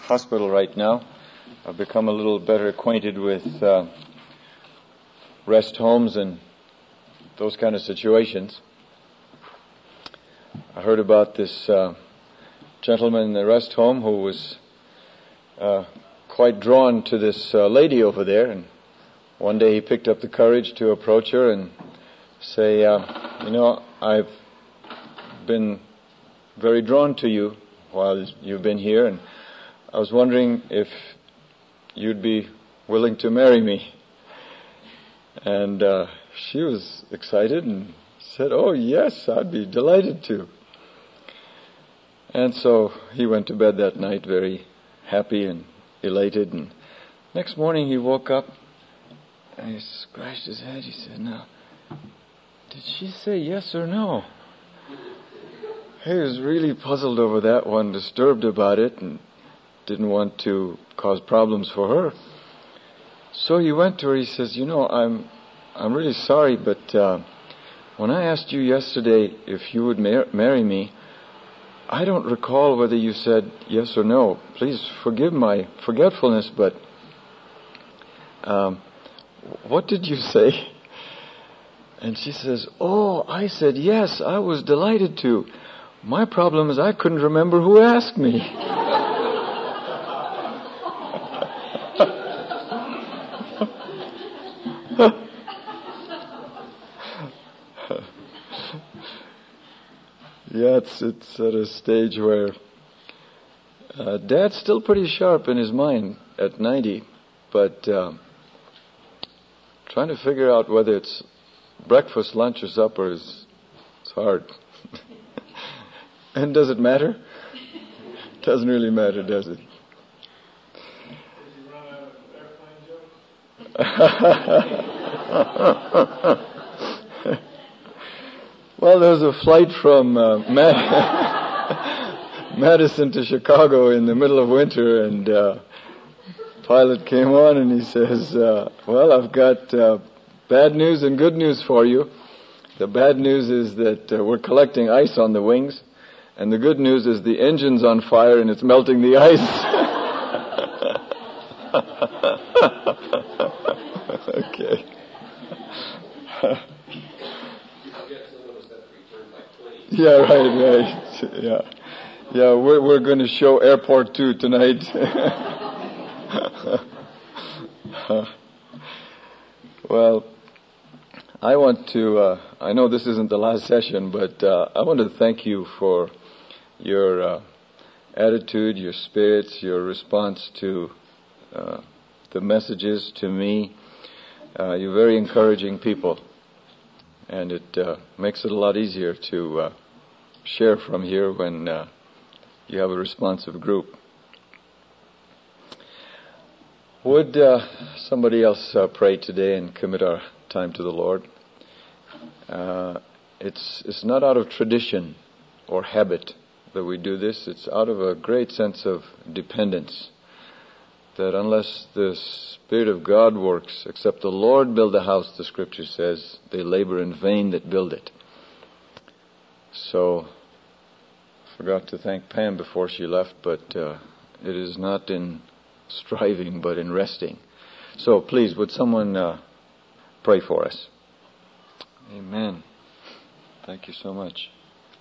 hospital right now. I've become a little better acquainted with rest homes and those kind of situations. I heard about this gentleman in the rest home who was quite drawn to this lady over there, and one day he picked up the courage to approach her and say, I've been very drawn to you while you've been here, and I was wondering if you'd be willing to marry me. And she was excited and said, "Oh yes, I'd be delighted to." And so he went to bed that night very happy and elated, and next morning he woke up and he scratched his head. He said, "Now, did she say yes or no?" He was really puzzled over that one, disturbed about it, and didn't want to cause problems for her. So he went to her. He says, I'm really sorry, but when I asked you yesterday if you would marry me, I don't recall whether you said yes or no. Please forgive my forgetfulness, but what did you say?" And she says, "Oh, I said yes. I was delighted to. My problem is I couldn't remember who asked me." Yeah, it's at a stage where Dad's still pretty sharp in his mind at 90, but trying to figure out whether it's breakfast, lunch, or supper it's hard. And does it matter? Doesn't really matter, does it? Did you run out of airplane jokes? Well, there was a flight from Madison to Chicago in the middle of winter, and pilot came on and he says, "Well, I've got bad news and good news for you. The bad news is that we're collecting ice on the wings, and the good news is the engine's on fire and it's melting the ice." Okay. Yeah, right. Yeah. We're going to show Airport 2 tonight. Well, I want to, I know this isn't the last session, but I want to thank you for your attitude, your spirits, your response to the messages to me. You're very encouraging people, and it makes it a lot easier to share from here when you have a responsive group. Would somebody else pray today and commit our time to the Lord? It's not out of tradition or habit that we do this. It's out of a great sense of dependence, that unless the Spirit of God works, except the Lord build a house, the Scripture says, they labor in vain that build it. So, I forgot to thank Pam before she left, but it is not in striving, but in resting. So, please, would someone pray for us? Amen. Thank you so much.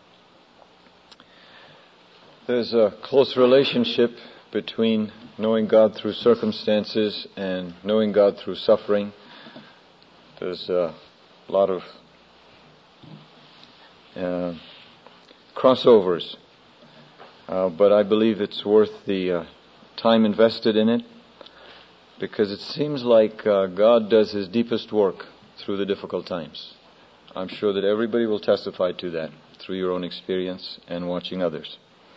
There's a close relationship between knowing God through circumstances and knowing God through suffering. There's a lot of crossovers, but I believe it's worth the time invested in it, because it seems like God does His deepest work through the difficult times. I'm sure that everybody will testify to that through your own experience and watching others.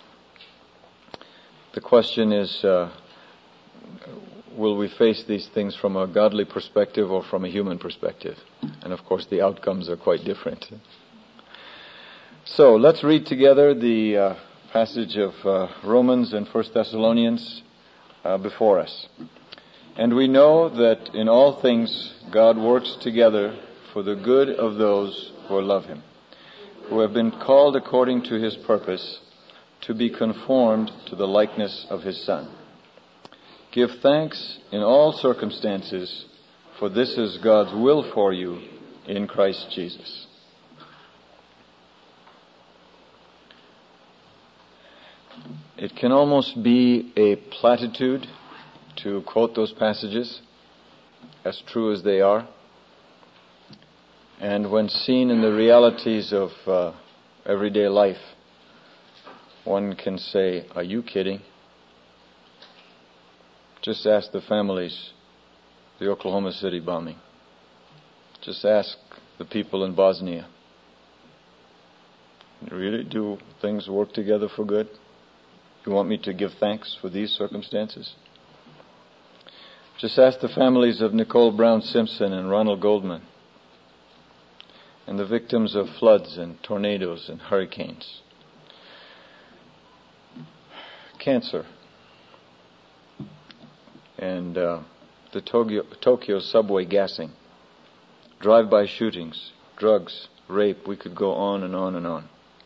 The question is, will we face these things from a godly perspective or from a human perspective? And of course the outcomes are quite different. So let's read together the passage of Romans and 1 Thessalonians before us. "And we know that in all things God works together for the good of those who love Him, who have been called according to His purpose, to be conformed to the likeness of His Son, Give thanks in all circumstances, for this is God's will for you in Christ Jesus. It can almost be a platitude to quote those passages, as true as they are. And when seen in the realities of everyday life, one can say, are you kidding? Just ask the families, the Oklahoma City bombing. Just ask the people in Bosnia. Really, do things work together for good? You want me to give thanks for these circumstances? Just ask the families of Nicole Brown Simpson and Ronald Goldman, and the victims of floods and tornadoes and hurricanes. Cancer. And the Tokyo subway gassing. Drive-by shootings, drugs, rape. We could go on and on and on.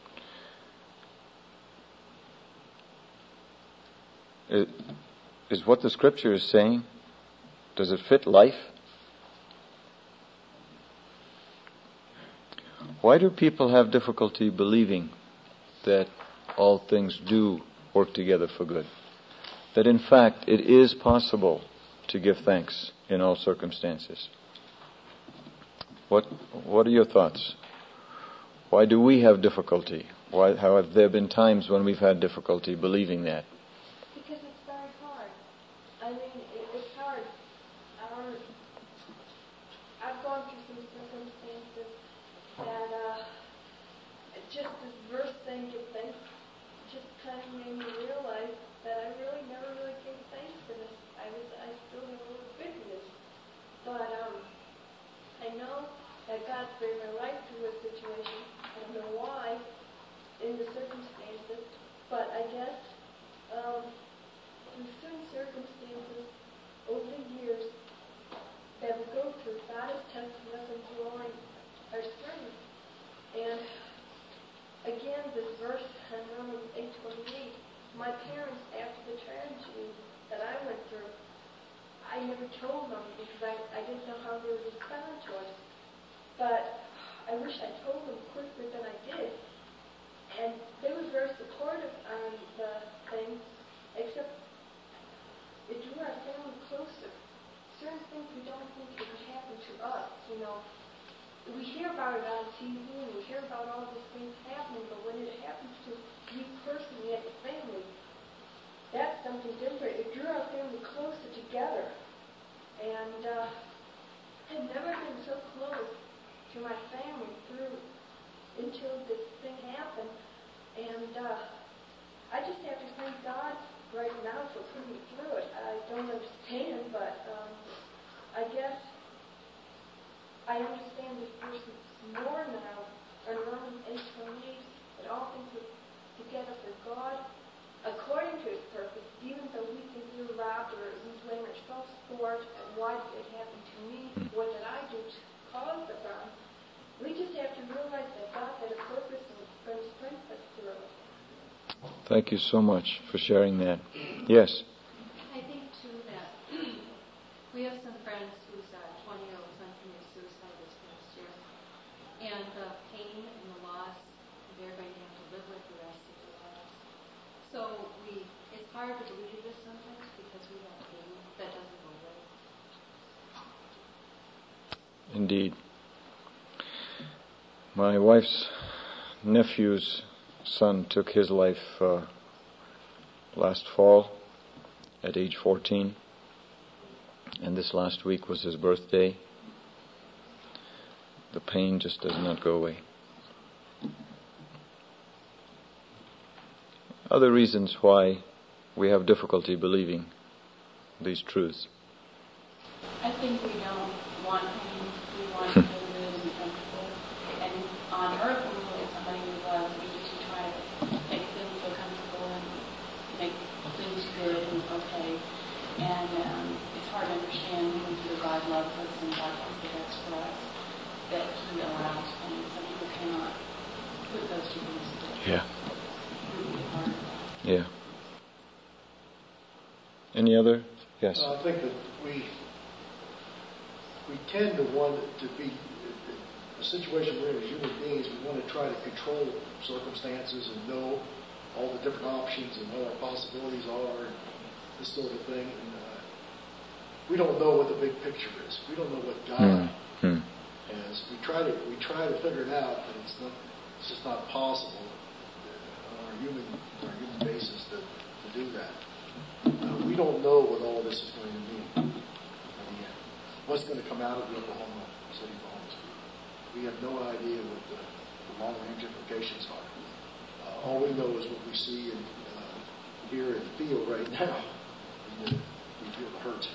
Is what the Scripture is saying, does it fit life? Why do people have difficulty believing that all things do work together for good? That in fact it is possible to give thanks in all circumstances? What are your thoughts? Why do we have difficulty? How have there been times when we've had difficulty believing that? Because it's very hard. I mean, it's hard. I've gone through some circumstances that just this verse thing, give thanks, just kind of made me realize that I really never really gave thanks for this. I still have a little bitterness. But I know that God's bring my life through a situation. I don't know why in the circumstances, but I guess through certain circumstances over the years that we go through, God is testing us and growing our strength. And again, this verse in Romans 8:28, my parents, after the tragedy that I went through, I never told them because I didn't know how they would respond to us. But I wish I told them quicker than I did. And they were very supportive on the things, except it drew our family closer. Certain things we don't think it would happen to us, you know. We hear about it on TV and we hear about all these things happening, but when it happens to you personally as a family, that's something different. It drew our family closer together. And I've never been so close to my family until this thing happened. And I just have to thank God right now for putting me through it. I don't understand, but I guess I understand this verse more now. In Romans 8:28, that all things are together for God, according to His purpose, even though we think we're robbed or we blame ourselves for it, and why did it happen to me? What did I do to cause the problem? We just have to realize that God had a purpose and is going to strengthen us through it. Thank you so much for sharing that. Yes? I think, too, that we have some friends whose 20-year-old son committed suicide this past year. And the pain and the loss they're going to have to live with the rest of their lives. So it's hard to believe this sometimes because we have pain that doesn't go away. Indeed. My wife's nephew's son took his life last fall at age 14, and this last week was his birthday. The pain just does not go away. Other reasons why we have difficulty believing these truths. I think we don't want pain. We want to live and be comfortable. And on earth, when we look at somebody we love, we just try to make them feel comfortable and make things good and okay. And it's hard to understand even through God loves us and God wants the best for us, that He allows pain. Some people cannot put those two things together. Yeah. It's really hard. Yeah. Any other Yes. I think that we tend to want it to be a situation where as human beings we want to try to control circumstances and know all the different options and what our possibilities are and this sort of thing. And we don't know what the big picture is. We don't know what God has. We try to figure it out, but it's just not possible on our human basis to do that. We don't know what all this is going to mean in the end. What's going to come out of the Oklahoma City bombs? We have no idea what the long-range implications are. All we know is what we see and hear and feel right now. And we feel the hurt.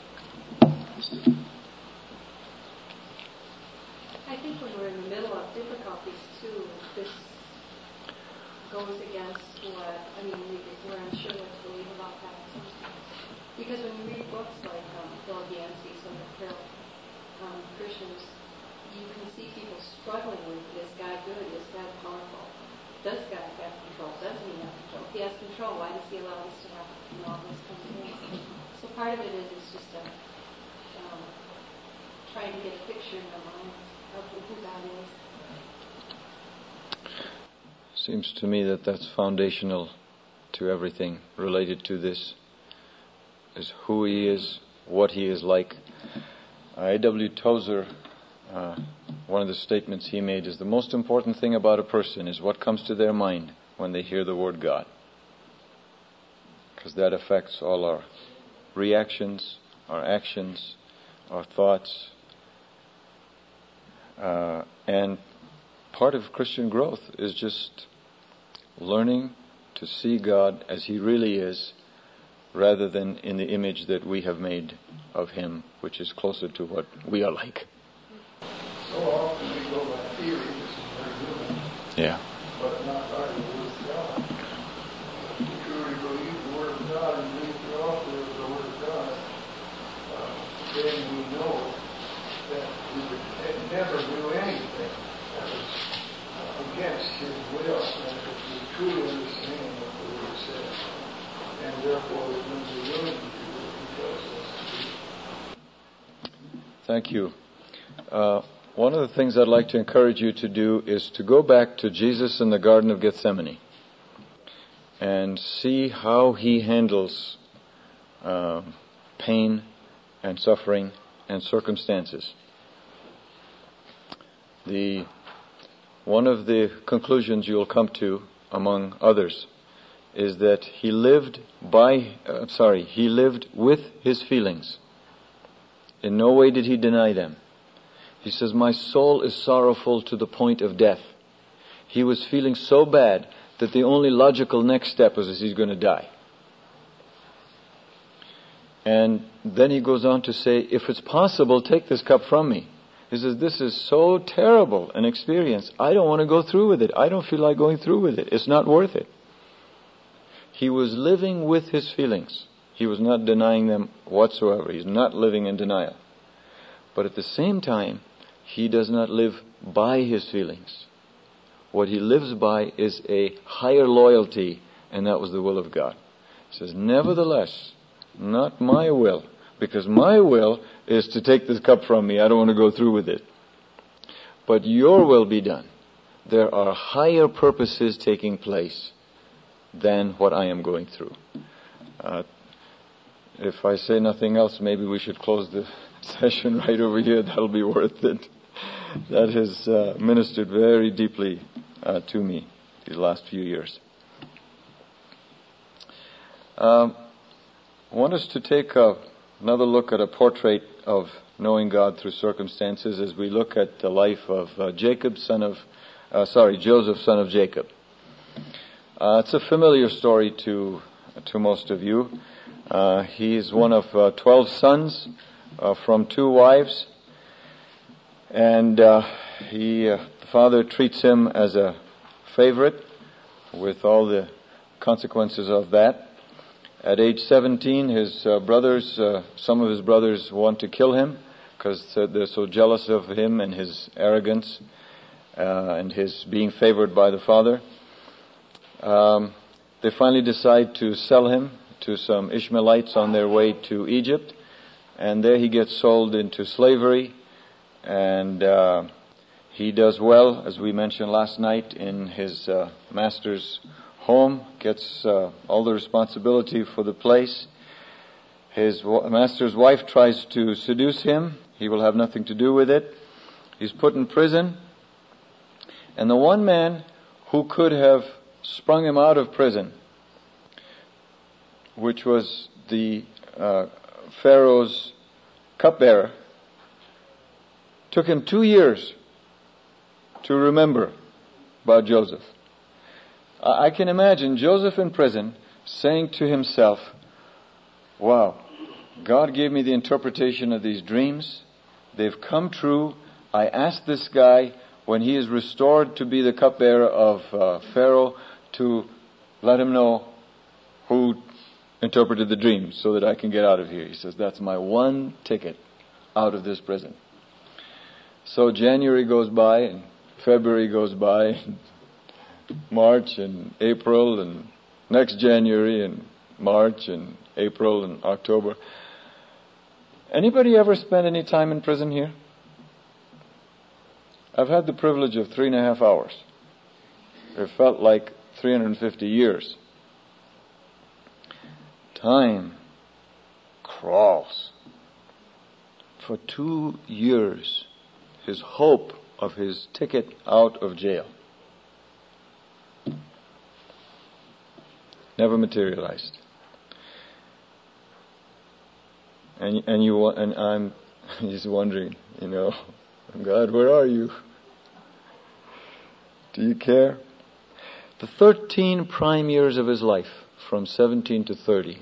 I think when we're in the middle of difficulties too, this goes against we're unsure what to believe about that sometimes. Because when you read books like Phil Yancey's or the Carol Christians, you can see people struggling with, is God good? Is God powerful? Does God have control? Doesn't he have control? If he has control, why does he allow this to happen? And all this comes in. So part of it is just trying to get a picture in their minds of who God is. Seems to me that that's foundational to everything related to this, is who he is, what he is like. A.W. Tozer, one of the statements he made is the most important thing about a person is what comes to their mind when they hear the word God. Because that affects all our reactions, our actions, our thoughts. And part of Christian growth is just learning to see God as he really is, rather than in the image that we have made of him, which is closer to what we are like. So often we go by theory, this is very human, but not by the Word of God. If you truly believe the Word of God and believe the author of the Word of God, then we know that we would never do anything that was against his will, and if we truly understand what the Word says, and therefore when we're willing to do what he tells us to do. Thank you. One of the things I'd like to encourage you to do is to go back to Jesus in the Garden of Gethsemane and see how he handles pain and suffering and circumstances. One of the conclusions you'll come to, among others, is that he lived with his feelings. In no way did he deny them. He says, my soul is sorrowful to the point of death. He was feeling so bad that the only logical next step was he's going to die. And then he goes on to say, if it's possible, take this cup from me. He says, this is so terrible an experience. I don't want to go through with it. I don't feel like going through with it. It's not worth it. He was living with his feelings. He was not denying them whatsoever. He's not living in denial. But at the same time, he does not live by his feelings. What he lives by is a higher loyalty, and that was the will of God. He says, nevertheless, not my will, because my will is to take this cup from me. I don't want to go through with it. But your will be done. There are higher purposes taking place than what I am going through. If I say nothing else, maybe we should close the session right over here. That'll be worth it. That has ministered very deeply to me these last few years. I want us to take another look at a portrait of knowing God through circumstances as we look at the life of Joseph, son of Jacob. It's a familiar story to most of you. He is one of 12 sons from 2 wives, and the father treats him as a favorite with all the consequences of that. At age 17, his brothers, some of his brothers want to kill him because they're so jealous of him and his arrogance and his being favored by the father. They finally decide to sell him to some Ishmaelites on their way to Egypt, and there he gets sold into slavery, and he does well, as we mentioned last night, in his master's home, gets all the responsibility for the place. His master's wife tries to seduce him. He will have nothing to do with it. He's put in prison. And the one man who could have sprung him out of prison, which was the Pharaoh's cupbearer, took him 2 years to remember about Joseph. I can imagine Joseph in prison saying to himself, wow, God gave me the interpretation of these dreams. They've come true. I asked this guy, when he is restored to be the cupbearer of Pharaoh, to let him know who interpreted the dreams so that I can get out of here. He says, that's my one ticket out of this prison. So January goes by, and February goes by, and March and April, and next January and March and April and October. Anybody ever spent any time in prison here? I've had the privilege of 3.5 hours. It felt like 350 years. Time crawls. For 2 years, his hope of his ticket out of jail never materialized. And I'm just wondering, God, where are you? Do you care? The 13 prime years of his life, from 17 to 30,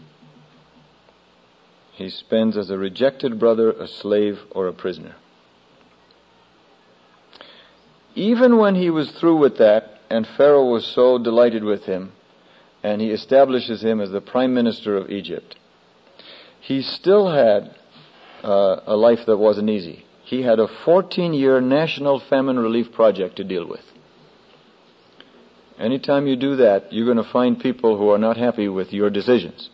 he spends as a rejected brother, a slave, or a prisoner. Even when he was through with that, and Pharaoh was so delighted with him, and he establishes him as the prime minister of Egypt, he still had a life that wasn't easy. He had a 14-year national famine relief project to deal with. Anytime you do that, you're going to find people who are not happy with your decisions.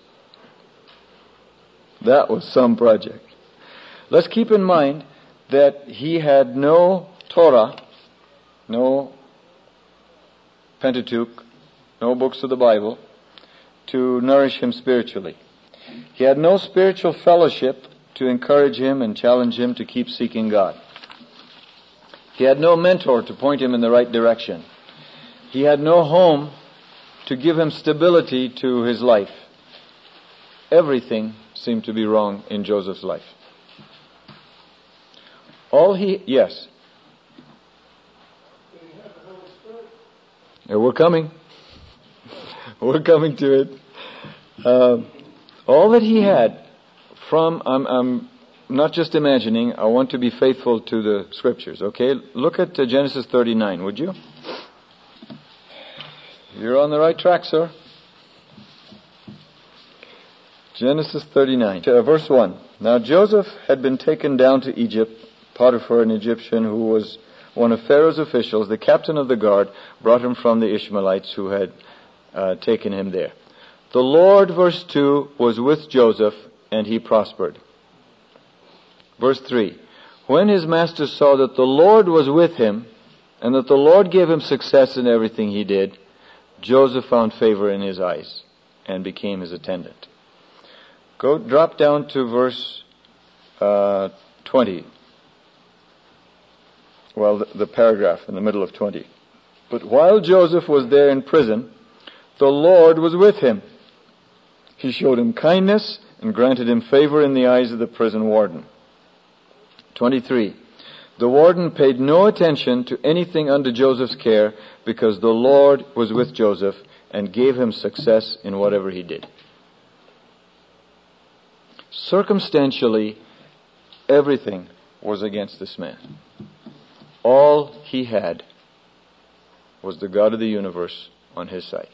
That was some project. Let's keep in mind that he had no Torah, no Pentateuch, no books of the Bible to nourish him spiritually. He had no spiritual fellowship to encourage him and challenge him to keep seeking God. He had no mentor to point him in the right direction. He had no home to give him stability to his life. Everything seemed to be wrong in Joseph's life. Yes. We're coming. We're coming to it. All that he had I'm not just imagining, I want to be faithful to the scriptures, okay? Look at Genesis 39, would you? You're on the right track, sir. Genesis 39, verse 1. Now Joseph had been taken down to Egypt. Potiphar, an Egyptian who was one of Pharaoh's officials, the captain of the guard, brought him from the Ishmaelites who had taken him there. The Lord, verse 2, was with Joseph, and he prospered. Verse 3. When his master saw that the Lord was with him, and that the Lord gave him success in everything he did, Joseph found favor in his eyes, and became his attendant. Drop down to verse 20. Well, the paragraph in the middle of 20. But while Joseph was there in prison, the Lord was with him. He showed him kindness and granted him favor in the eyes of the prison warden. 23. The warden paid no attention to anything under Joseph's care because the Lord was with Joseph and gave him success in whatever he did. Circumstantially, everything was against this man. All he had was the God of the universe on his side.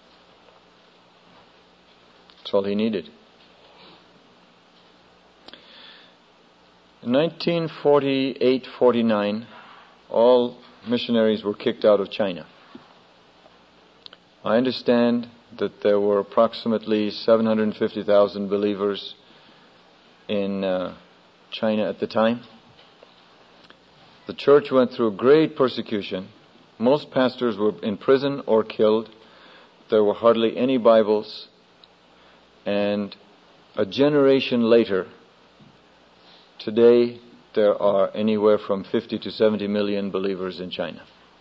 That's all he needed. In 1948-49, all missionaries were kicked out of China. I understand that there were approximately 750,000 believers in China at the time. The church went through great persecution. Most pastors were in prison or killed. There were hardly any Bibles. And a generation later, today there are anywhere from 50 to 70 million believers in China.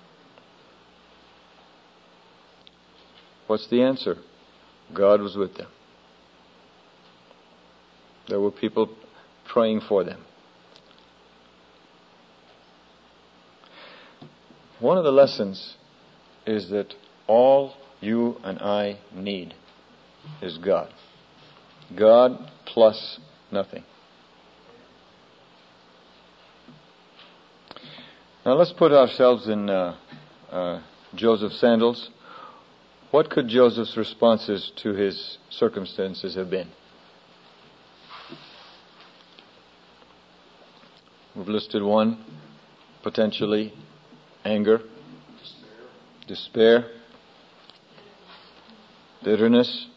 What's the answer? God was with them. There were people praying for them. One of the lessons is that all you and I need is God. God plus nothing. Now let's put ourselves in Joseph's sandals. What could Joseph's responses to his circumstances have been? We've listed one, potentially anger, despair, bitterness.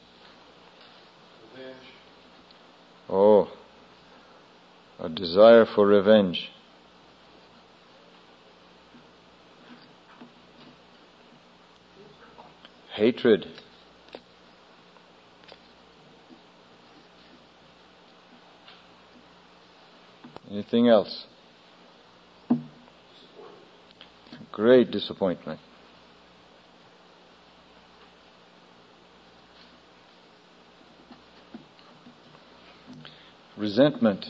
Oh, a desire for revenge. Hatred. Anything else? Great disappointment. Resentment.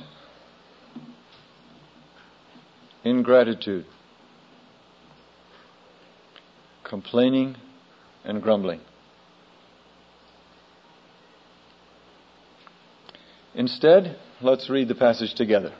Ingratitude. Complaining and grumbling. Instead, let's read the passage together.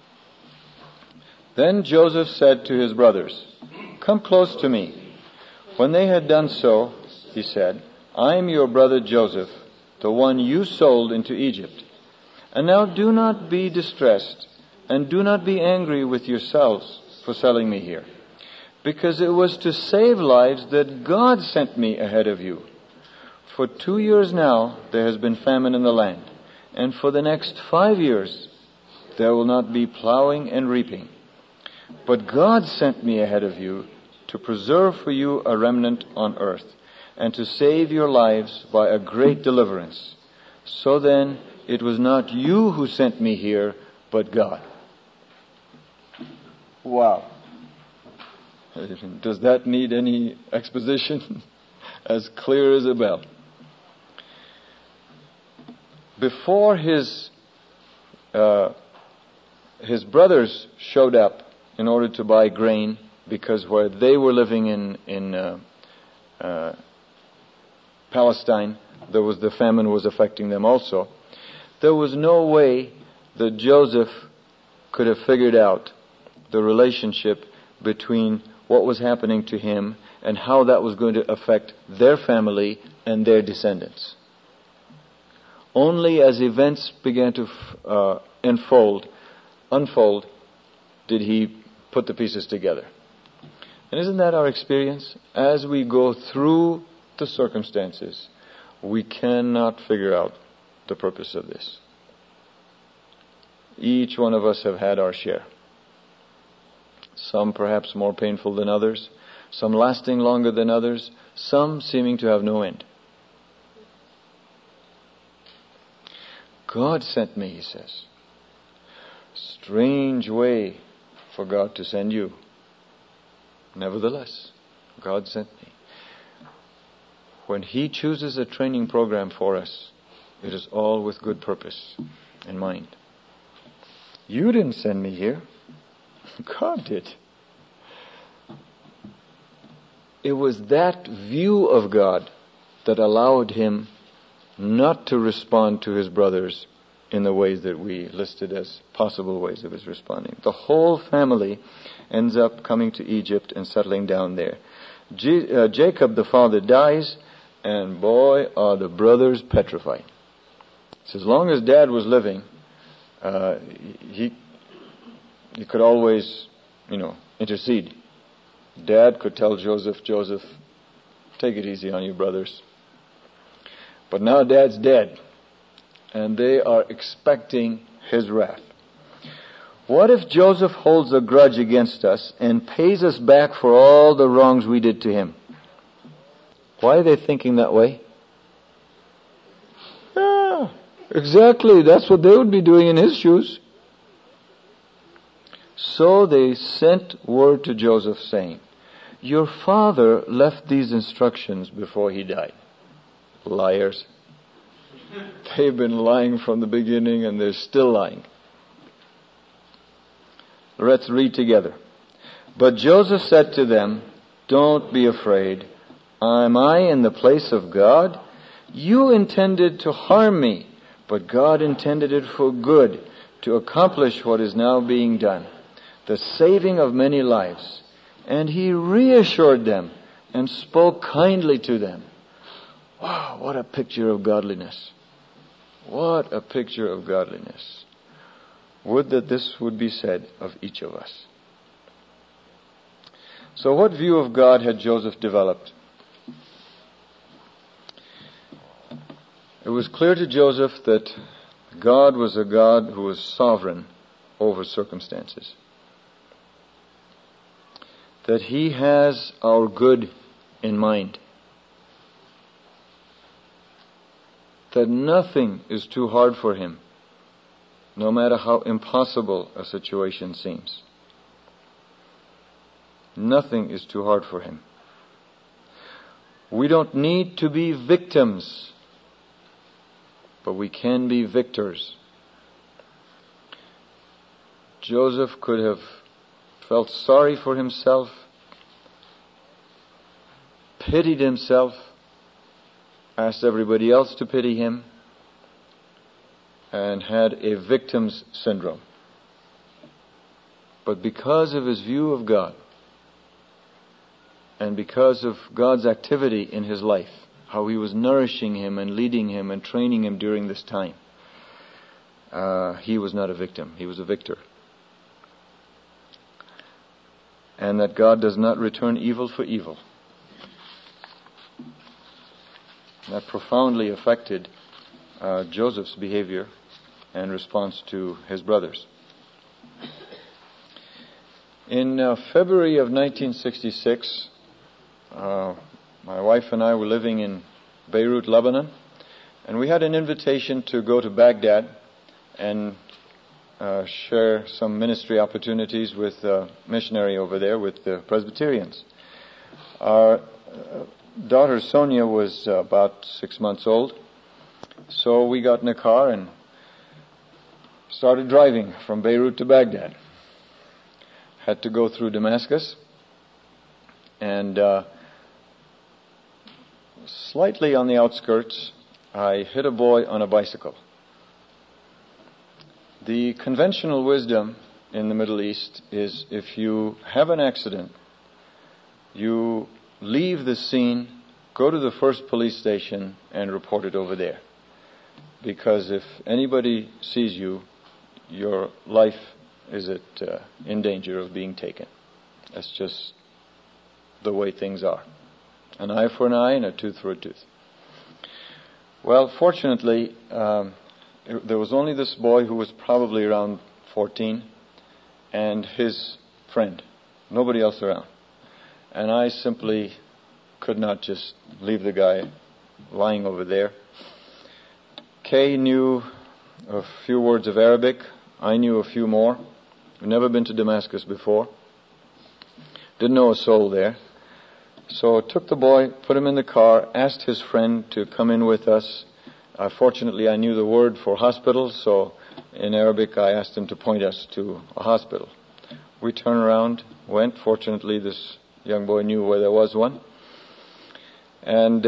Then Joseph said to his brothers, "Come close to me." When they had done so, he said, "I am your brother Joseph, the one you sold into Egypt. And now do not be distressed, and do not be angry with yourselves for selling me here, because it was to save lives that God sent me ahead of you. For 2 years now there has been famine in the land, and for the next 5 years there will not be plowing and reaping. But God sent me ahead of you to preserve for you a remnant on earth, and to save your lives by a great deliverance. So then, it was not you who sent me here, but God." Wow. Does that need any exposition? As clear as a bell. Before his brothers showed up in order to buy grain, because where they were living in Palestine, the famine was affecting them also. There was no way that Joseph could have figured out the relationship between what was happening to him and how that was going to affect their family and their descendants. Only as events began to unfold, did he put the pieces together. And isn't that our experience? As we go through the circumstances, we cannot figure out the purpose of this. Each one of us have had our share. Some perhaps more painful than others, some lasting longer than others, some seeming to have no end. God sent me, he says. Strange way for God to send you. Nevertheless, God sent me. When he chooses a training program for us, it is all with good purpose in mind. You didn't send me here. God did. It was that view of God that allowed him not to respond to his brothers in the ways that we listed as possible ways of his responding. The whole family ends up coming to Egypt and settling down there. Jacob, the father, dies, and boy, are the brothers petrified. So as long as Dad was living, he could always, intercede. Dad could tell Joseph, take it easy on your brothers. But now Dad's dead, and they are expecting his wrath. What if Joseph holds a grudge against us and pays us back for all the wrongs we did to him? Why are they thinking that way? Yeah, exactly. That's what they would be doing in his shoes. So they sent word to Joseph saying, your father left these instructions before he died. Liars. They've been lying from the beginning and they're still lying. Let's read together. But Joseph said to them, don't be afraid. Am I in the place of God? You intended to harm me, but God intended it for good, to accomplish what is now being done, the saving of many lives. And he reassured them and spoke kindly to them. Wow, what a picture of godliness. What a picture of godliness. Would that this would be said of each of us. So what view of God had Joseph developed? It was clear to Joseph that God was a God who was sovereign over circumstances. That He has our good in mind. That nothing is too hard for Him, no matter how impossible a situation seems. Nothing is too hard for Him. We don't need to be victims, but we can be victors. Joseph could have felt sorry for himself, pitied himself, asked everybody else to pity him, and had a victim's syndrome. But because of his view of God, and because of God's activity in his life, how He was nourishing him and leading him and training him during this time, he was not a victim, he was a victor. And that God does not return evil for evil. That profoundly affected Joseph's behavior and response to his brothers. In February of 1966, my wife and I were living in Beirut, Lebanon, and we had an invitation to go to Baghdad and share some ministry opportunities with a missionary over there, with the Presbyterians. Our daughter Sonia was about 6 months old, so we got in a car and started driving from Beirut to Baghdad. Had to go through Damascus, and slightly on the outskirts, I hit a boy on a bicycle. The conventional wisdom in the Middle East is if you have an accident, you leave the scene, go to the first police station and report it over there. Because if anybody sees you, your life is in danger of being taken. That's just the way things are. An eye for an eye and a tooth for a tooth. Well, fortunately, there was only this boy who was probably around 14 and his friend. Nobody else around. And I simply could not just leave the guy lying over there. Kay knew a few words of Arabic. I knew a few more. I'd never been to Damascus before. Didn't know a soul there. So took the boy, put him in the car, asked his friend to come in with us. Fortunately, I knew the word for hospital, so in Arabic I asked him to point us to a hospital. We turned around, went. Fortunately, this young boy knew where there was one. And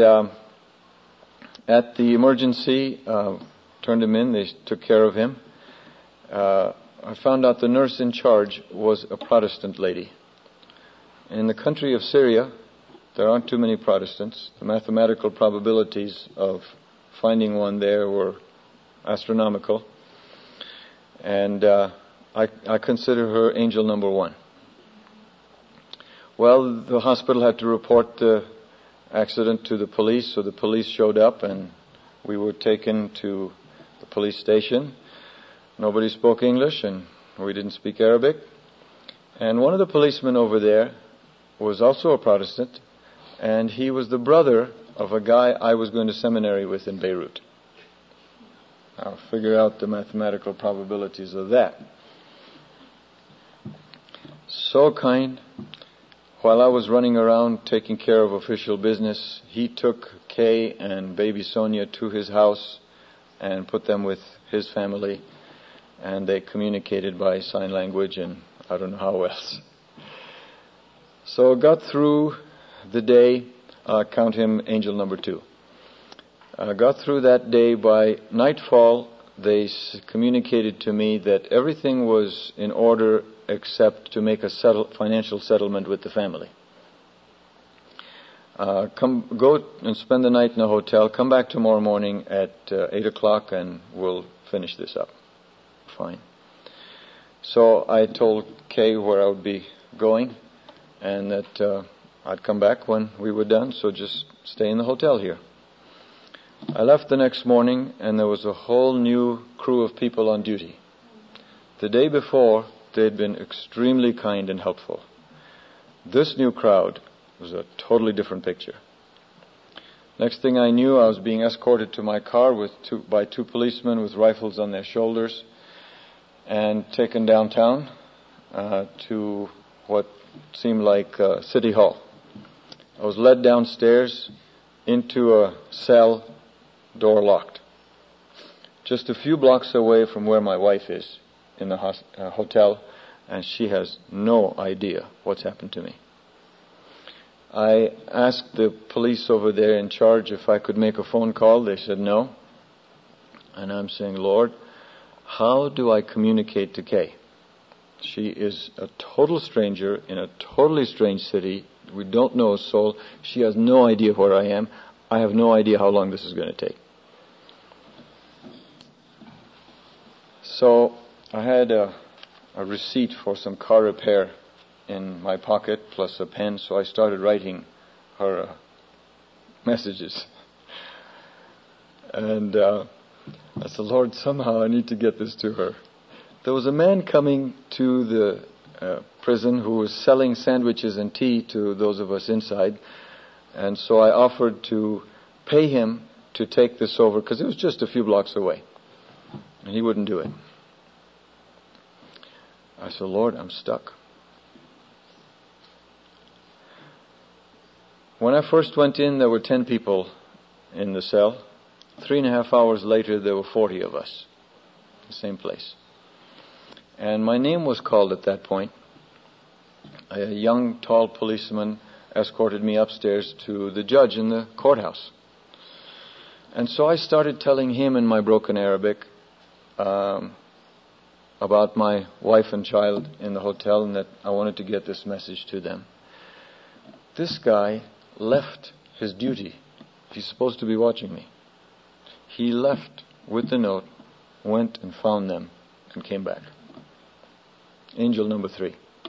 at the emergency, turned him in. They took care of him. I found out the nurse in charge was a Protestant lady. In the country of Syria, there aren't too many Protestants. The mathematical probabilities of finding one there were astronomical. And I consider her angel number one. Well, the hospital had to report the accident to the police, so the police showed up and we were taken to the police station. Nobody spoke English and we didn't speak Arabic. And one of the policemen over there was also a Protestant, and he was the brother of a guy I was going to seminary with in Beirut. Now figure out the mathematical probabilities of that. So kind. While I was running around taking care of official business, he took Kay and baby Sonia to his house and put them with his family, and they communicated by sign language and I don't know how else. So got through the day, count him angel number 2. Got through that day. By nightfall, they communicated to me that everything was in order except to make a financial settlement with the family. Go and spend the night in a hotel, come back tomorrow morning at 8 o'clock and we'll finish this up. Fine. So I told Kay where I would be going and that I'd come back when we were done, so just stay in the hotel here. I left the next morning and there was a whole new crew of people on duty. The day before, they'd been extremely kind and helpful. This new crowd was a totally different picture. Next thing I knew, I was being escorted to my car by two policemen with rifles on their shoulders and taken downtown to what seemed like City Hall. I was led downstairs into a cell, door locked. Just a few blocks away from where my wife is in the hotel, and she has no idea what's happened to me. I asked the police over there in charge if I could make a phone call. They said no. And I'm saying, Lord, how do I communicate to Kay? She is a total stranger in a totally strange city. We don't know a soul. She has no idea where I am. I have no idea how long this is going to take. So I had a receipt for some car repair in my pocket, plus a pen, so I started writing her messages. And I said, Lord, somehow I need to get this to her. There was a man coming to the prison who was selling sandwiches and tea to those of us inside, and so I offered to pay him to take this over, because it was just a few blocks away. And he wouldn't do it. I said, Lord, I'm stuck. When I first went in, there were 10 people in the cell. 3.5 hours later, there were 40 of us. The same place. And my name was called at that point. A young, tall policeman escorted me upstairs to the judge in the courthouse. And so I started telling him in my broken Arabic about my wife and child in the hotel, and that I wanted to get this message to them. This guy left his duty. He's supposed to be watching me. He left with the note, went and found them, and came back. Angel number 3.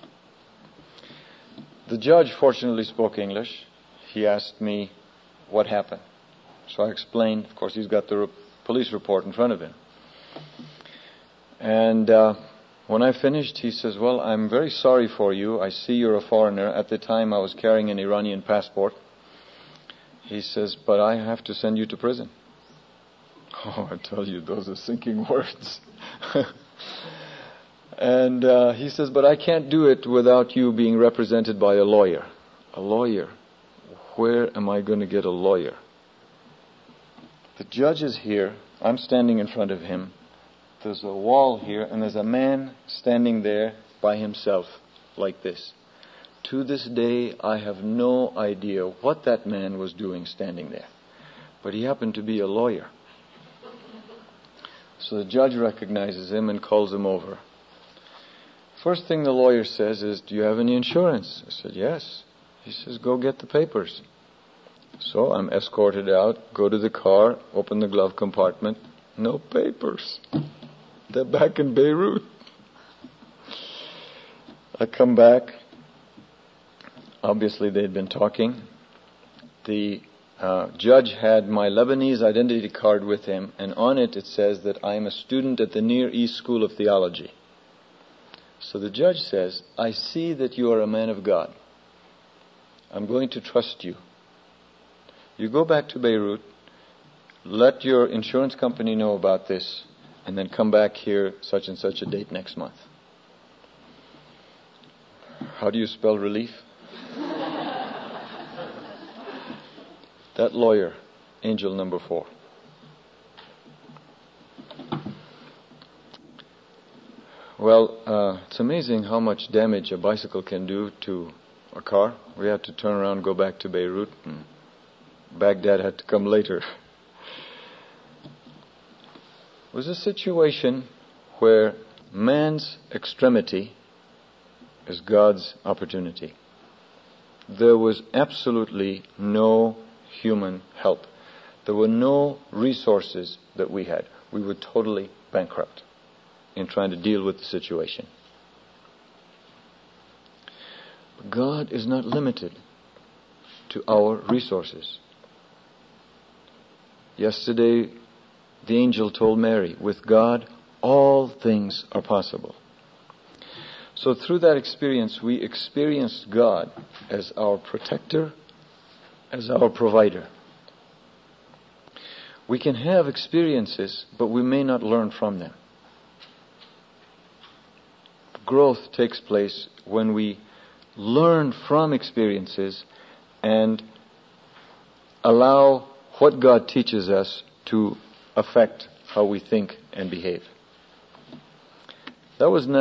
The judge fortunately spoke English. He asked me what happened. So I explained. Of course, he's got the police report in front of him. And when I finished, he says, well, I'm very sorry for you. I see you're a foreigner. At the time, I was carrying an Iranian passport. He says, but I have to send you to prison. Oh, I tell you, those are sinking words. And he says, but I can't do it without you being represented by a lawyer. A lawyer? Where am I going to get a lawyer? The judge is here. I'm standing in front of him. There's a wall here, and there's a man standing there by himself, like this. To this day, I have no idea what that man was doing standing there. But he happened to be a lawyer. So the judge recognizes him and calls him over. First thing the lawyer says is, do you have any insurance? I said, yes. He says, go get the papers. So I'm escorted out, go to the car, open the glove compartment. No papers. They're back in Beirut. I come back. Obviously they'd been talking. The judge had my Lebanese identity card with him, and on it says that I am a student at the Near East School of Theology. So the judge says, I see that you are a man of God. I'm going to trust you. You go back to Beirut, let your insurance company know about this, and then come back here such and such a date next month. How do you spell relief? That lawyer, angel number 4. Well, it's amazing how much damage a bicycle can do to a car. We had to turn around, go back to Beirut, and Baghdad had to come later. It was a situation where man's extremity is God's opportunity. There was absolutely no human help. There were no resources that we had. We were totally bankrupt in trying to deal with the situation. But God is not limited to our resources. Yesterday, the angel told Mary, with God, all things are possible. So through that experience, we experienced God as our protector, as our provider. We can have experiences, but we may not learn from them. Growth takes place when we learn from experiences and allow what God teaches us to affect how we think and behave. That was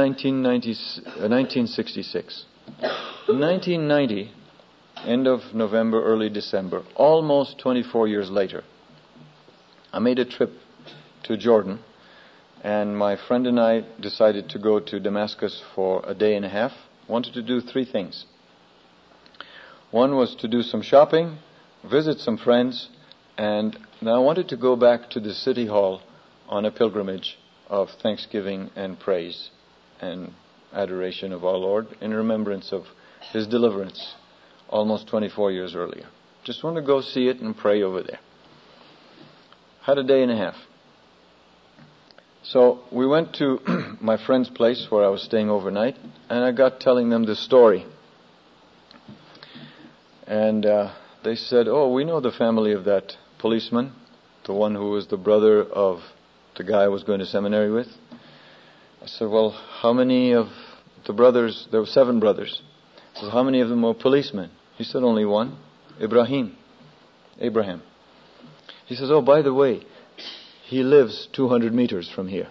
1966. In 1990, end of November, early December, almost 24 years later, I made a trip to Jordan, and my friend and I decided to go to Damascus for a day and a half. Wanted to do 3 things. One was to do some shopping, visit some friends, and now I wanted to go back to the city hall on a pilgrimage of thanksgiving and praise and adoration of our Lord in remembrance of His deliverance almost 24 years earlier. Just want to go see it and pray over there. Had a day and a half. So we went to my friend's place where I was staying overnight, and I got telling them the story. And they said, oh, we know the family of that policeman, the one who was the brother of the guy I was going to seminary with. I said, well, how many of the brothers? There were 7 brothers. I said, how many of them were policemen? He said, only one, Abraham. He says, oh, by the way, he lives 200 meters from here.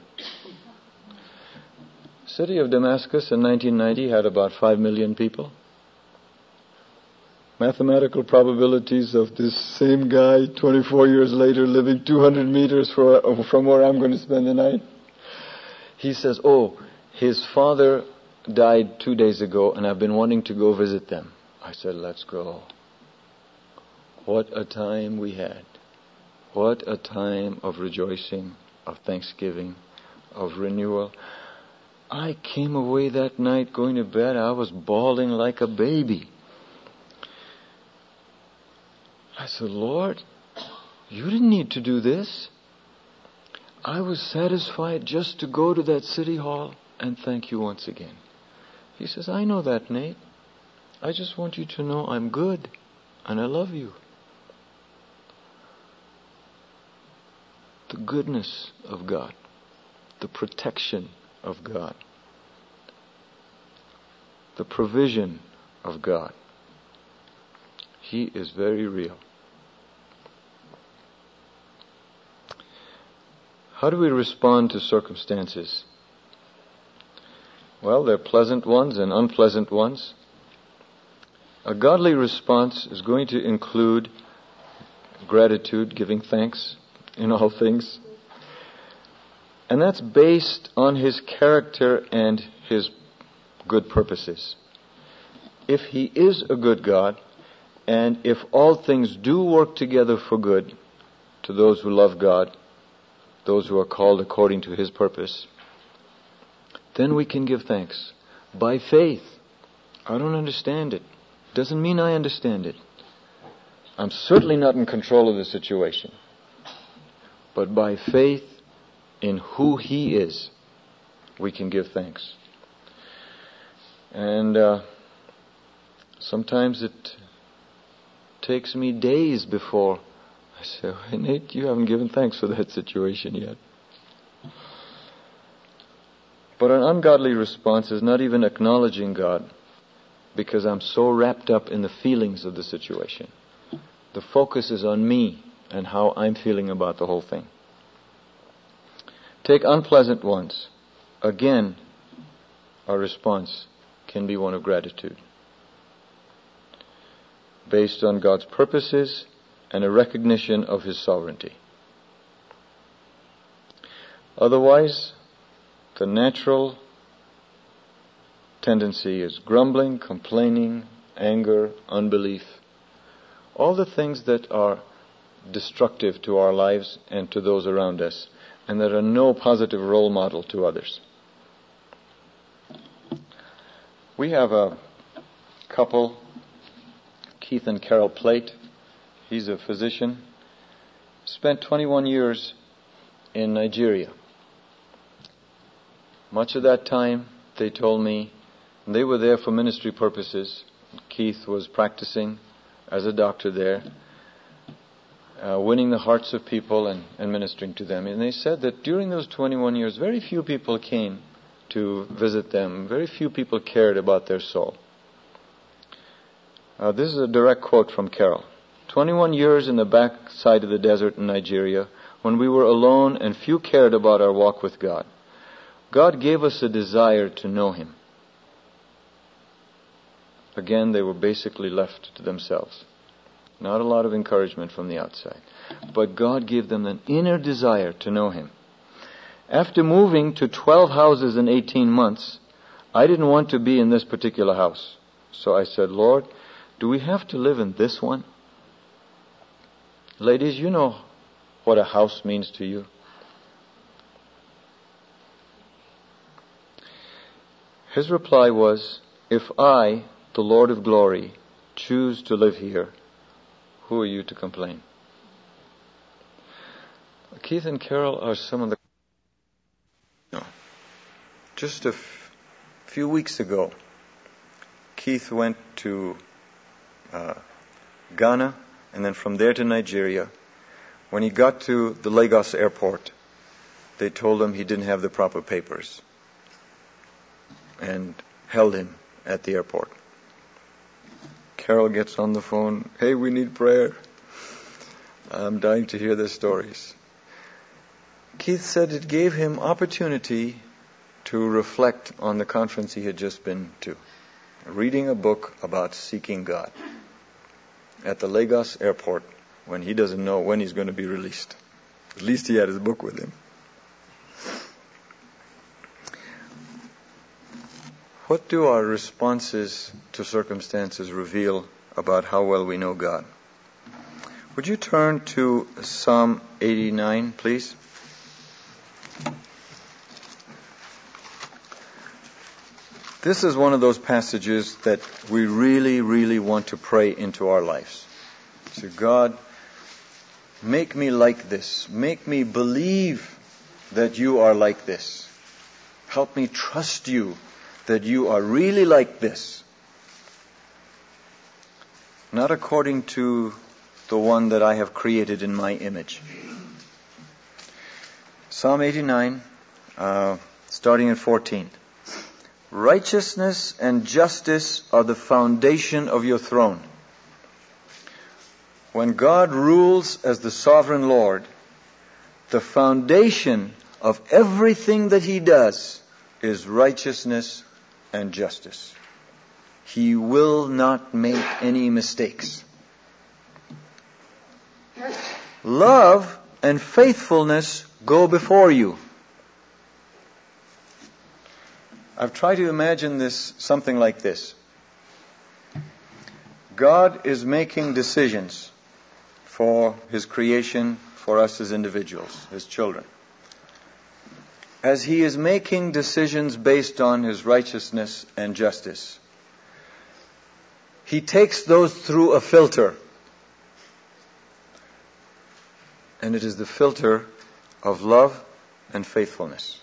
City of Damascus in 1990 had about 5 million people. Mathematical probabilities of this same guy 24 years later living 200 meters from where I'm going to spend the night. He says, oh, his father died 2 days ago and I've been wanting to go visit them. I said, let's go. What a time we had. What a time of rejoicing, of thanksgiving, of renewal. I came away that night going to bed. I was bawling like a baby. I said, Lord, you didn't need to do this. I was satisfied just to go to that city hall and thank you once again. He says, I know that, Nate. I just want you to know I'm good and I love you. The goodness of God, the protection of God, the provision of God. He is very real. How do we respond to circumstances? Well, there are pleasant ones and unpleasant ones. A godly response is going to include gratitude, giving thanks in all things. And that's based on His character and His good purposes. If He is a good God, and if all things do work together for good to those who love God, those who are called according to His purpose, then we can give thanks. By faith. I don't understand it. Doesn't mean I understand it. I'm certainly not in control of the situation. But by faith in who He is, we can give thanks. And sometimes it takes me days before I say, "Hey, Nate, you haven't given thanks for that situation yet." But an ungodly response is not even acknowledging God, because I'm so wrapped up in the feelings of the situation. The focus is on me and how I'm feeling about the whole thing. Take unpleasant ones. Again, our response can be one of gratitude, based on God's purposes and a recognition of His sovereignty. Otherwise, the natural tendency is grumbling, complaining, anger, unbelief. All the things that are destructive to our lives and to those around us, and that are no positive role model to others. We have a couple, Keith and Carol Plate. He's a physician. Spent 21 years in Nigeria. Much of that time, they told me, they were there for ministry purposes. Keith was practicing as a doctor there, winning the hearts of people and ministering to them. And they said that during those 21 years, very few people came to visit them. Very few people cared about their soul. This is a direct quote from Carol. 21 years in the backside of the desert in Nigeria, when we were alone and few cared about our walk with God. God gave us a desire to know Him. Again, they were basically left to themselves. Not a lot of encouragement from the outside. But God gave them an inner desire to know Him. After moving to 12 houses in 18 months, I didn't want to be in this particular house. So I said, "Lord, do we have to live in this one?" Ladies, you know what a house means to you. His reply was, "If I, the Lord of glory, choose to live here, who are you to complain?" Keith and Carol are some of the... Just a few weeks ago, Keith went to Ghana and then from there to Nigeria. When he got to the Lagos airport, they told him he didn't have the proper papers and held him at the airport. Carol gets on the phone, "Hey, we need prayer." I'm dying to hear their stories. Keith said it gave him opportunity to reflect on the conference he had just been to, reading a book about seeking God at the Lagos airport when he doesn't know when he's going to be released. At least he had his book with him. What do our responses to circumstances reveal about how well we know God? Would you turn to Psalm 89, please? This is one of those passages that we really, really want to pray into our lives. So, God, make me like this. Make me believe that you are like this. Help me trust you that you are really like this. Not according to the one that I have created in my image. Psalm 89, starting at 14. Righteousness and justice are the foundation of your throne. When God rules as the sovereign Lord, the foundation of everything that He does is righteousness and justice. He will not make any mistakes. Love and faithfulness go before you. I've tried to imagine this something like this. God is making decisions for His creation, for us as individuals, His children. As He is making decisions based on His righteousness and justice, He takes those through a filter. and it is the filter of love and faithfulness.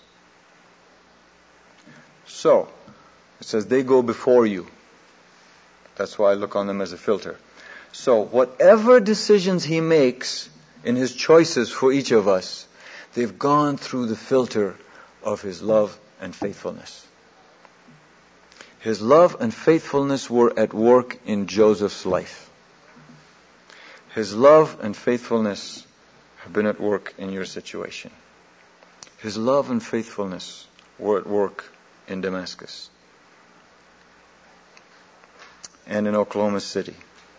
So, it says they go before you. That's why I look on them as a filter. So, whatever decisions He makes in His choices for each of us, they've gone through the filter of His love and faithfulness. His love and faithfulness were at work in Joseph's life. His love and faithfulness have been at work in your situation. His love and faithfulness were at work in Damascus and in Oklahoma City.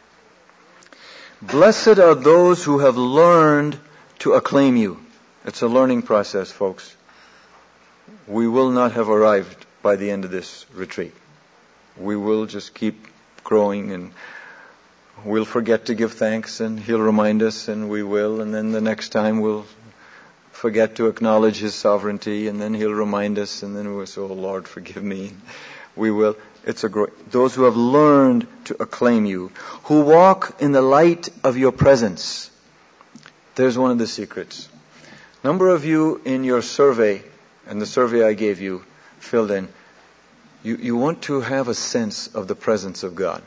Blessed are those who have learned to acclaim you. It's a learning process, folks. We will not have arrived by the end of this retreat. We will just keep growing, and we'll forget to give thanks, and He'll remind us, and we will, and then the next time we'll forget to acknowledge His sovereignty, and then He'll remind us, and then we'll say, oh Lord, forgive me. We will. It's a great. Those who have learned to acclaim you, who walk in the light of your presence. There's one of the secrets. Number of you in your survey, and the survey I gave you, filled in, you want to have a sense of the presence of God.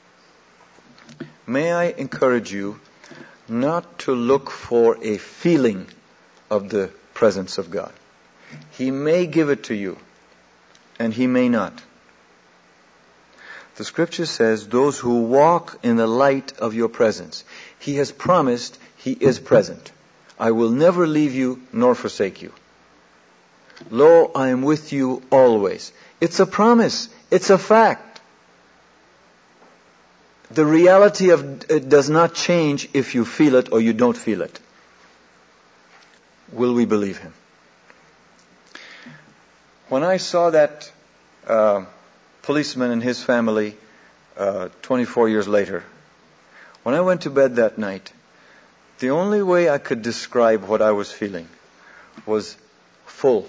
May I encourage you not to look for a feeling of the presence of God. He may give it to you, and He may not. The Scripture says, those who walk in the light of your presence. He has promised He is present. I will never leave you nor forsake you. Lo, I am with you always. It's a promise. It's a fact. The reality of it does not change if you feel it or you don't feel it. Will we believe Him? When I saw that policeman and his family 24 years later, when I went to bed that night, the only way I could describe what I was feeling was full.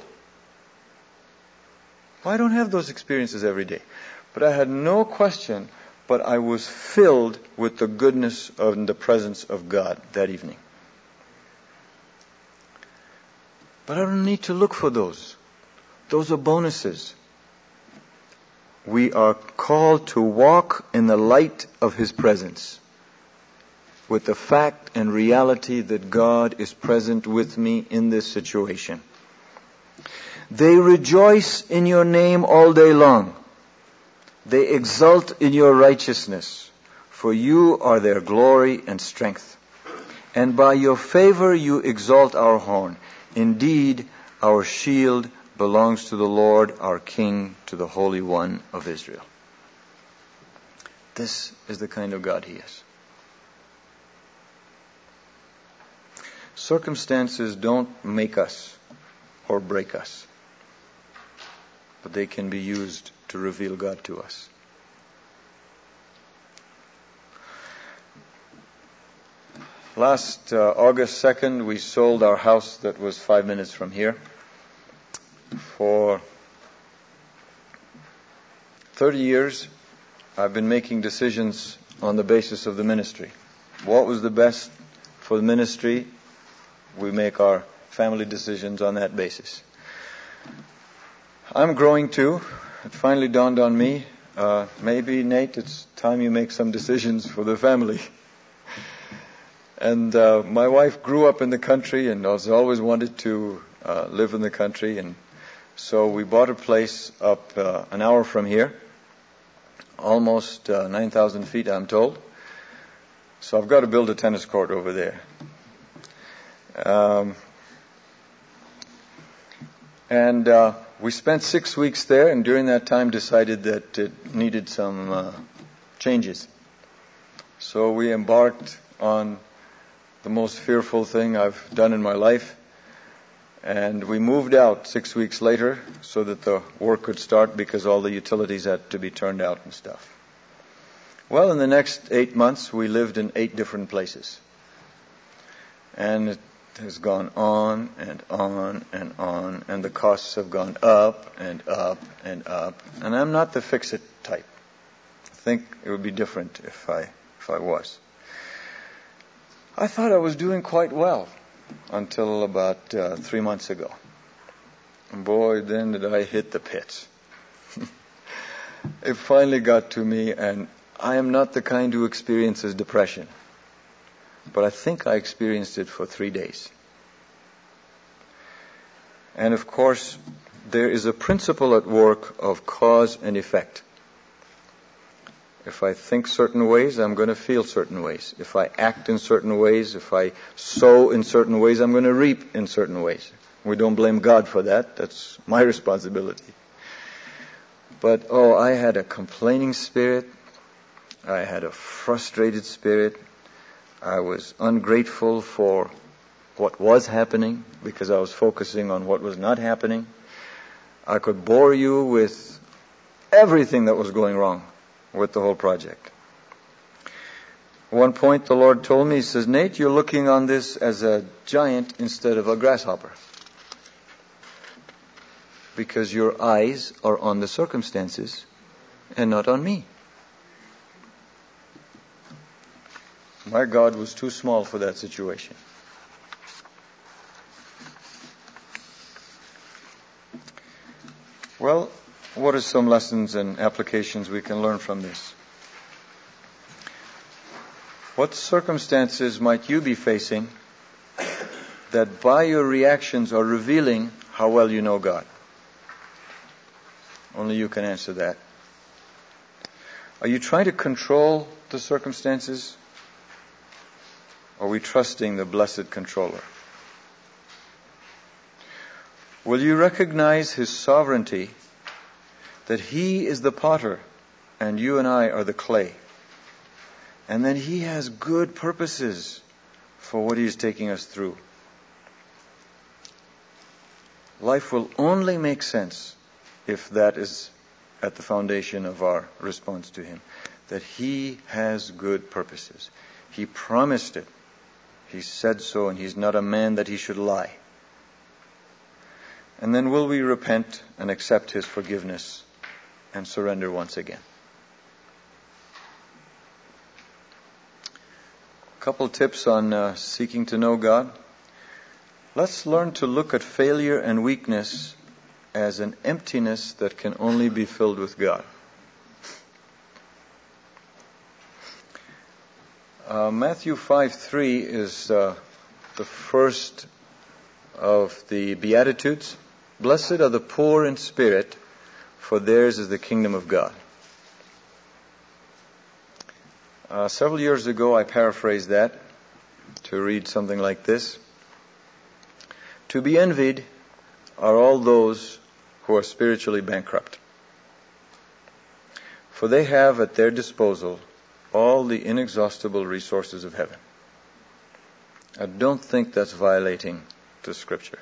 Well, I don't have those experiences every day. But I had no question, but I was filled with the goodness and the presence of God that evening. But I don't need to look for those. Those are bonuses. We are called to walk in the light of His presence, with the fact and reality that God is present with me in this situation. They rejoice in your name all day long. They exult in your righteousness, for you are their glory and strength. And by your favor you exalt our horn. Indeed, our shield belongs to the Lord, our King, to the Holy One of Israel. This is the kind of God He is. Circumstances don't make us or break us, but they can be used to reveal God to us. Last August 2nd, we sold our house that was 5 minutes from here. For 30 years, I've been making decisions on the basis of the ministry. What was the best for the ministry? We make our family decisions on that basis. I'm growing too. It finally dawned on me, maybe, Nate, it's time you make some decisions for the family. And my wife grew up in the country and has always wanted to live in the country. And so we bought a place up an hour from here, almost 9,000 feet, I'm told. So I've got to build a tennis court over there. We spent 6 weeks there, and during that time decided that it needed some changes. So we embarked on the most fearful thing I've done in my life. And we moved out 6 weeks later so that the work could start, because all the utilities had to be turned out and stuff. Well, in the next 8 months, we lived in 8 different places. And it has gone on and on and on, and the costs have gone up and up and up. And I'm not the fix-it type. I think it would be different if I was. I thought I was doing quite well. until about 3 months ago. And boy, then did I hit the pits. It finally got to me, and I am not the kind who experiences depression. But I think I experienced it for 3 days. And of course, there is a principle at work of cause and effect. If I think certain ways, I'm going to feel certain ways. If I act in certain ways, if I sow in certain ways, I'm going to reap in certain ways. We don't blame God for that. That's my responsibility. But, I had a complaining spirit. I had a frustrated spirit. I was ungrateful for what was happening because I was focusing on what was not happening. I could bore you with everything that was going wrong with the whole project. At one point the Lord told me, He says, Nate, you're looking on this as a giant instead of a grasshopper. Because your eyes are on the circumstances and not on me. My God was too small for that situation. Well, what are some lessons and applications we can learn from this? What circumstances might you be facing that by your reactions are revealing how well you know God? Only you can answer that. Are you trying to control the circumstances? Or are we trusting the blessed controller? Will you recognize His sovereignty, that He is the potter and you and I are the clay, and that He has good purposes for what He is taking us through? Life will only make sense if that is at the foundation of our response to Him, that He has good purposes. He promised it. He said so, and He's not a man that He should lie. And then will we repent and accept His forgiveness and surrender once again? A couple tips on seeking to know God. Let's learn to look at failure and weakness as an emptiness that can only be filled with God. Matthew 5:3 is the first of the Beatitudes. Blessed are the poor in spirit, for theirs is the kingdom of God. Several years ago, I paraphrased that to read something like this. To be envied are all those who are spiritually bankrupt, for they have at their disposal all the inexhaustible resources of heaven. I don't think that's violating the Scripture.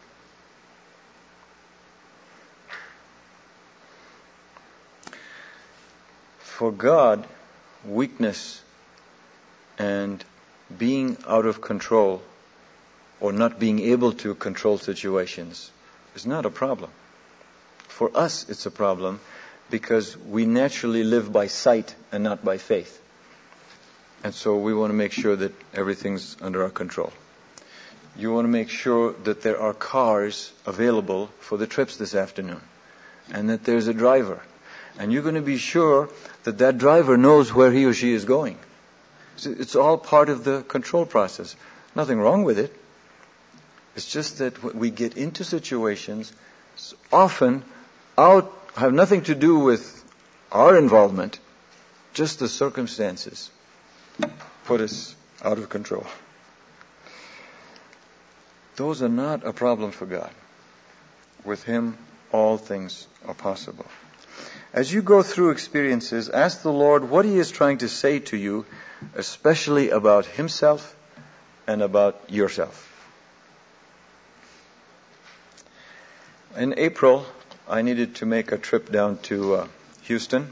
For God, weakness and being out of control or not being able to control situations is not a problem. For us, it's a problem because we naturally live by sight and not by faith. And so we want to make sure that everything's under our control. You want to make sure that there are cars available for the trips this afternoon and that there's a driver. And you're going to be sure that that driver knows where he or she is going. So it's all part of the control process. Nothing wrong with it. It's just that when we get into situations, often have nothing to do with our involvement, just the circumstances put us out of control. Those are not a problem for God. With Him, all things are possible. As you go through experiences, ask the Lord what He is trying to say to you, especially about Himself and about yourself. In April, I needed to make a trip down to Houston.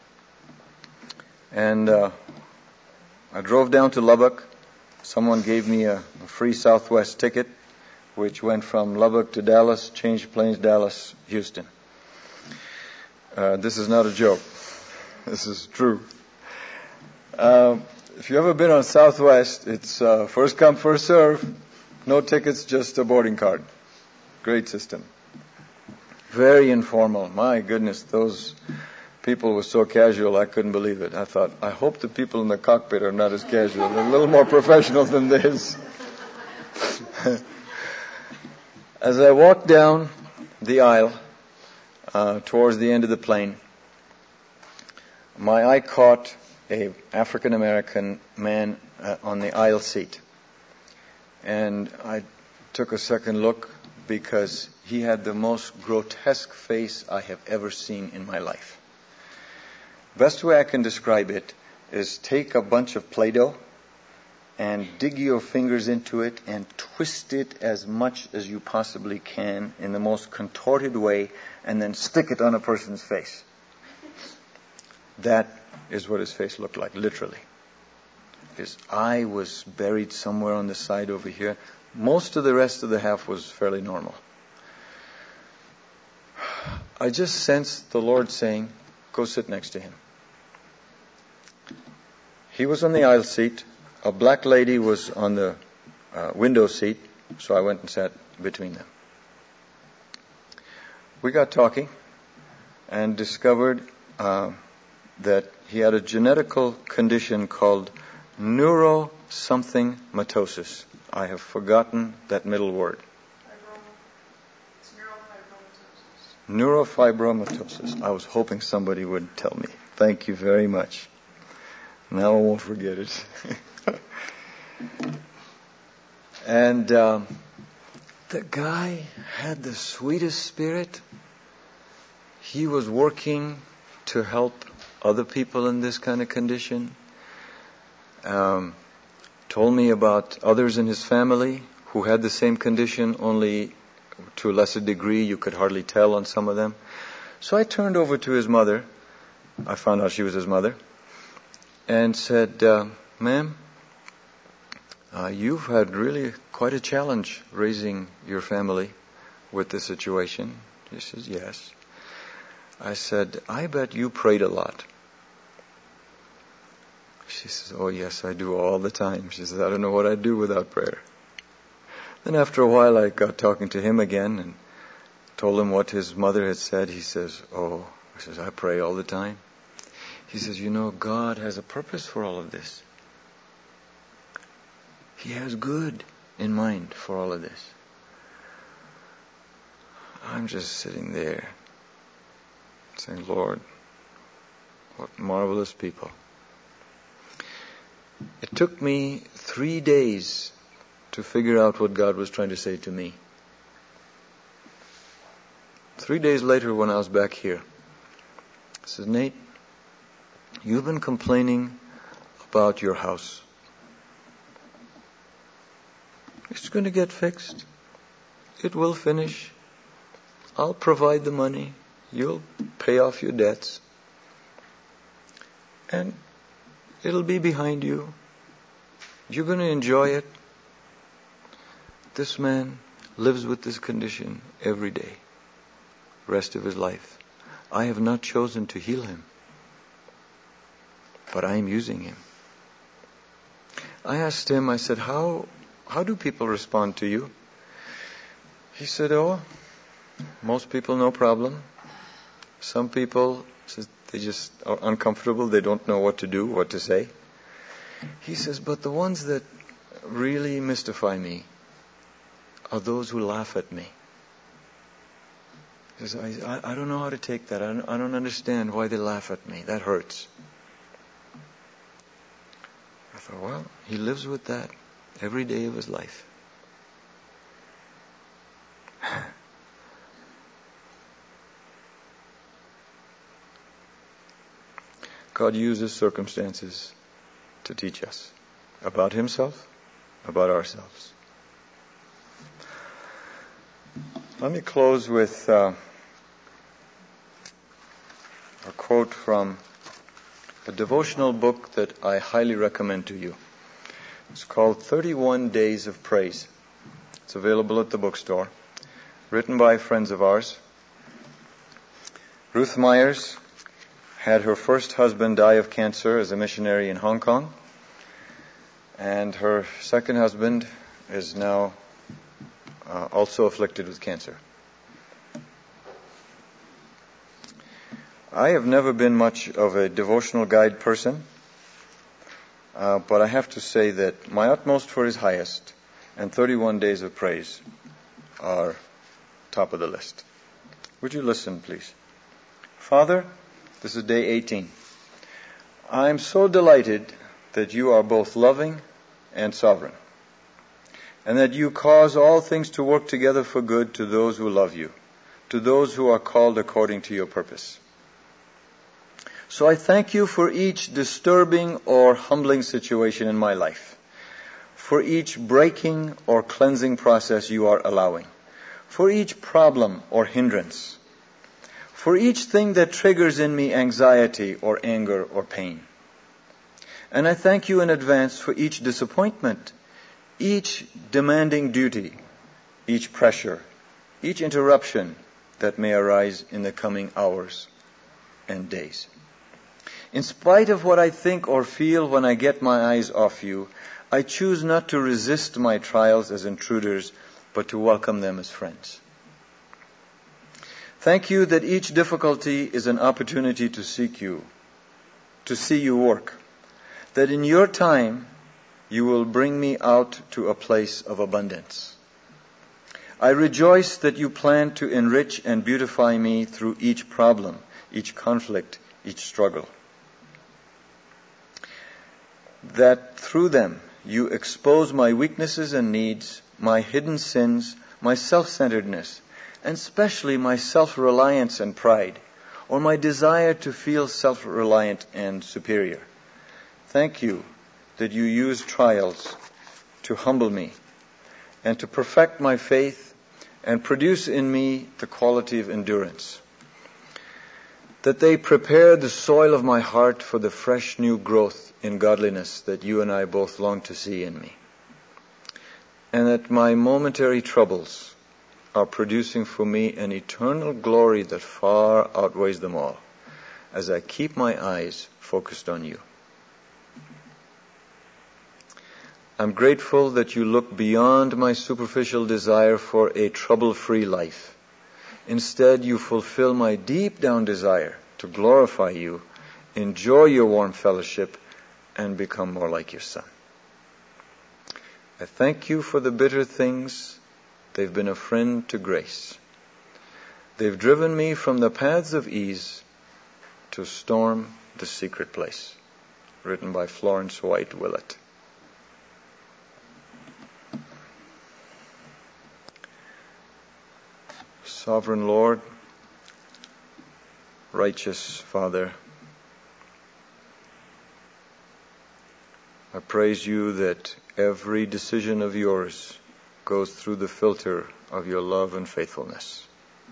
And I drove down to Lubbock. Someone gave me a free Southwest ticket, which went from Lubbock to Dallas, changed planes, Dallas, Houston. This is not a joke. This is true. If you've ever been on Southwest, it's first come, first serve. No tickets, just a boarding card. Great system. Very informal. My goodness, those people were so casual, I couldn't believe it. I thought, I hope the people in the cockpit are not as casual. They're a little more professional than this. As I walked down the aisle towards the end of the plane, my eye caught an African-American man on the aisle seat. And I took a second look because he had the most grotesque face I have ever seen in my life. Best way I can describe it is take a bunch of Play-Doh and dig your fingers into it and twist it as much as you possibly can in the most contorted way and then stick it on a person's face. That is what his face looked like, literally. His eye was buried somewhere on the side over here. Most of the rest of the half was fairly normal. I just sensed the Lord saying, go sit next to him. He was on the aisle seat. A black lady was on the window seat, so I went and sat between them. We got talking and discovered that he had a genetical condition called neuro-something-matosis. I have forgotten that middle word. It's neurofibromatosis. Neurofibromatosis. I was hoping somebody would tell me. Thank you very much. Now I won't forget it. And the guy had the sweetest spirit. He was working to help other people in this kind of condition. Told me about others in his family who had the same condition, only to a lesser degree. You could hardly tell on some of them. So I turned over to his mother. I found out she was his mother. And said, ma'am, you've had really quite a challenge raising your family with this situation. She says, yes. I said, I bet you prayed a lot. She says, oh yes, I do all the time. She says, I don't know what I'd do without prayer. Then after a while I got talking to him again and told him what his mother had said. He says, oh, I says, I pray all the time. He says, you know, God has a purpose for all of this. He has good in mind for all of this. I'm just sitting there saying, Lord, what marvelous people. It took me 3 days to figure out what God was trying to say to me. 3 days later when I was back here, he says, Nate, you've been complaining about your house. It's going to get fixed. It will finish. I'll provide the money. You'll pay off your debts. And it'll be behind you. You're going to enjoy it. This man lives with this condition every day, rest of his life. I have not chosen to heal him, but I am using him. I asked him, I said, how do people respond to you? He said, oh, most people no problem. Some people, they just are uncomfortable. They don't know what to do, what to say. He says, but the ones that really mystify me are those who laugh at me. He says, I don't know how to take that. I don't understand why they laugh at me. That hurts. I thought, well, he lives with that every day of his life. God uses circumstances to teach us about himself, about ourselves. Let me close with a quote from a devotional book that I highly recommend to you. It's called 31 Days of Praise. It's available at the bookstore. Written by friends of ours. Ruth Myers had her first husband die of cancer as a missionary in Hong Kong. And her second husband is now also afflicted with cancer. I have never been much of a devotional guide person, but I have to say that my utmost for His highest and 31 days of praise are top of the list. Would you listen, please? Father, this is day 18. I am so delighted that you are both loving and sovereign, and that you cause all things to work together for good to those who love you, to those who are called according to your purpose. So I thank you for each disturbing or humbling situation in my life, for each breaking or cleansing process you are allowing, for each problem or hindrance, for each thing that triggers in me anxiety or anger or pain. And I thank you in advance for each disappointment, each demanding duty, each pressure, each interruption that may arise in the coming hours and days. In spite of what I think or feel when I get my eyes off you, I choose not to resist my trials as intruders, but to welcome them as friends. Thank you that each difficulty is an opportunity to seek you, to see you work, that in your time you will bring me out to a place of abundance. I rejoice that you plan to enrich and beautify me through each problem, each conflict, each struggle. That through them you expose my weaknesses and needs, my hidden sins, my self-centeredness, and especially my self-reliance and pride, or my desire to feel self-reliant and superior. Thank you that you use trials to humble me and to perfect my faith and produce in me the quality of endurance. That they prepare the soil of my heart for the fresh new growth in godliness that you and I both long to see in me. And that my momentary troubles are producing for me an eternal glory that far outweighs them all, as I keep my eyes focused on you. I'm grateful that you look beyond my superficial desire for a trouble-free life. Instead, you fulfill my deep down desire to glorify you, enjoy your warm fellowship, and become more like your Son. I thank you for the bitter things. They've been a friend to grace. They've driven me from the paths of ease to storm the secret place. Written by Florence White Willett. Sovereign Lord, righteous Father, I praise you that every decision of yours goes through the filter of your love and faithfulness.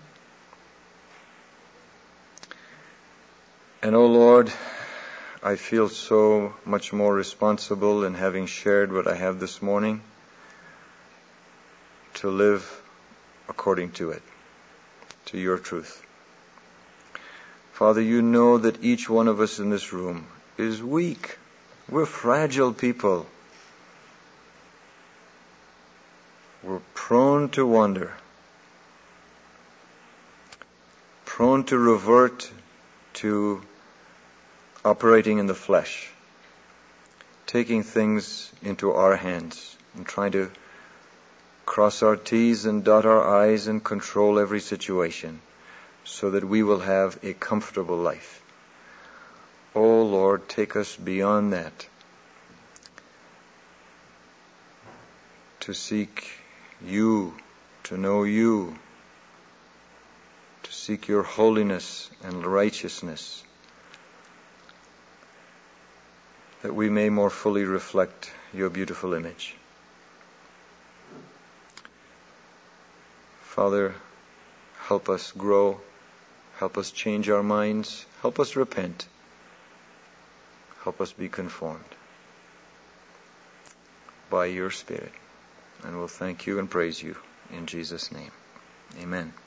And oh Lord, I feel so much more responsible in having shared what I have this morning to live according to it, to your truth. Father, you know that each one of us in this room is weak. We're fragile people. We're prone to wander, prone to revert to operating in the flesh, taking things into our hands and trying to cross our T's and dot our I's and control every situation so that we will have a comfortable life. Oh Lord, take us beyond that to seek you, to know you, to seek your holiness and righteousness, that we may more fully reflect your beautiful image. Father, help us grow, help us change our minds, help us repent, help us be conformed by your Spirit. And we'll thank you and praise you in Jesus' name. Amen.